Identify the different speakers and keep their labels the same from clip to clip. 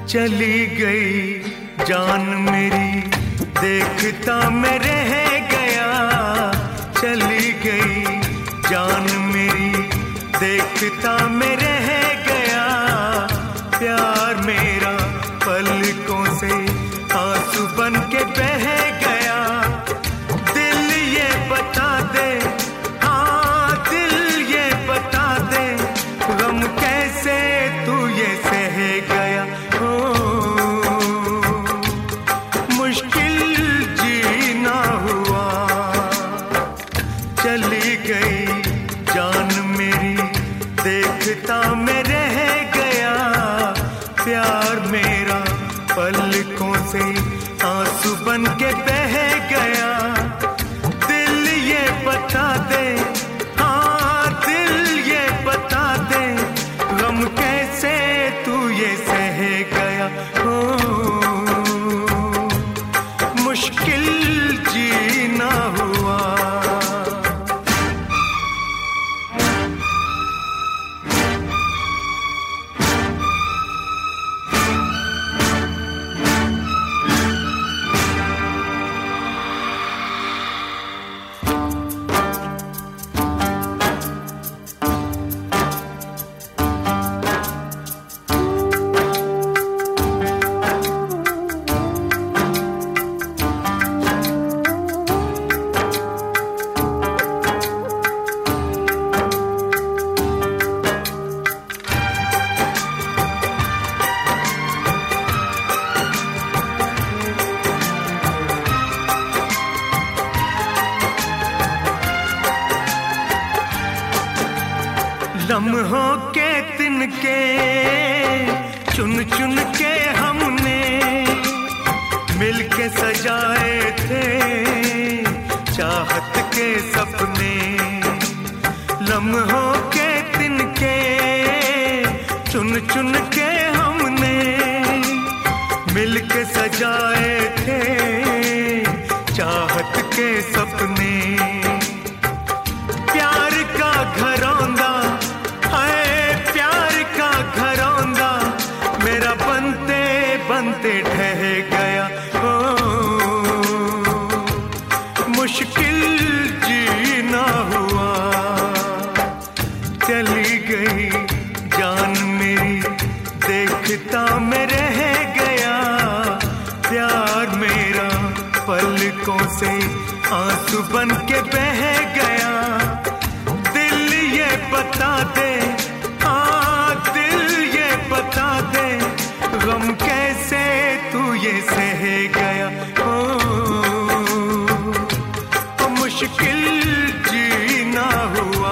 Speaker 1: चली गई जान मेरी देखता मैं रह गया, चली गई जान मेरी देखता मैं रह गया, प्यार मेरा पलकों से आंसू बन के बह गया। दिल ये बता दे, हाँ दिल ये बता दे, गम कैसे तू ये सह गया। हो मुश्किल जीना हुआ, चली गई जान मेरी देखता मैं रह गया, प्यार मेरा पलकों से आंसू बन के बह गया। दिल ये बता दे, हाँ दिल ये बता दे, गम कैसे तू ये सह गया। हो मुश्किल जीना हुआ। लम्हों के तिनके चुन चुन के हमने मिलके सजाए थे चाहत के सपने। लम्हों के तिनके चुन चुन के हमने मिलके सजाए थे चाहत के सपने। प्यार का घरौंदा है, प्यार का घरौंदा मेरा बनते बनते ढह गया। ओ मुश्किल जीना हुआ, चली गई जान मेरी देखता मैं रह गया, प्यार मेरा पलकों से आंसू बन के बह गया। दिल ये बता दे, हाँ दिल ये बता दे, गम कैसे तू ये सह गया। ओ मुश्किल जीना हुआ।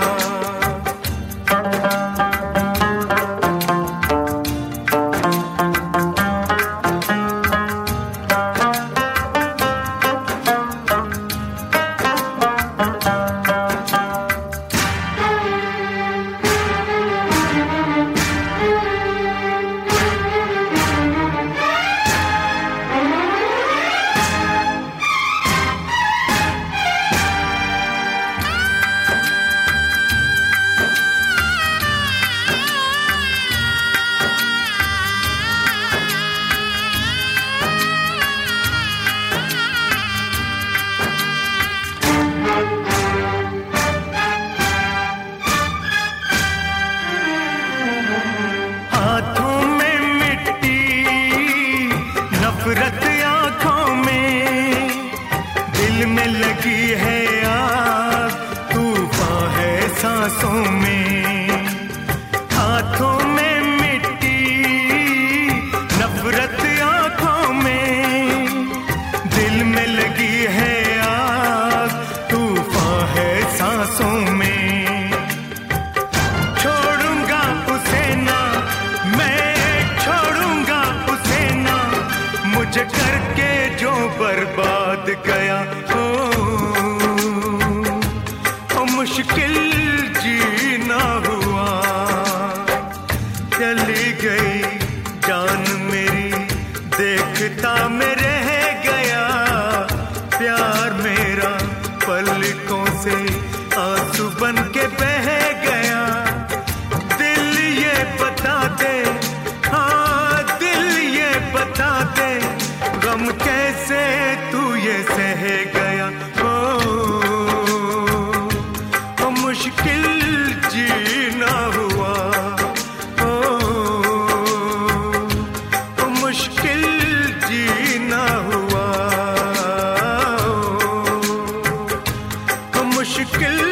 Speaker 1: हाथों में मिट्टी नफरत आंखों में, दिल में लगी है आग तूफान है सांसों में। हाथों में मिट्टी नफरत आंखों में, दिल में लगी है आग तूफान है सांसों में। छोड़ूंगा उसे ना, मैं छोड़ूंगा उसे ना, मुझे करके जो बर्बाद गया। ओ मुश्किल जीना हुआ, चली गई जान मेरी देखता मैं रह गया, प्यार मेरा पलकों से आंसू बन के बह गया। दिल ये बता दे, हाँ दिल मुश्किल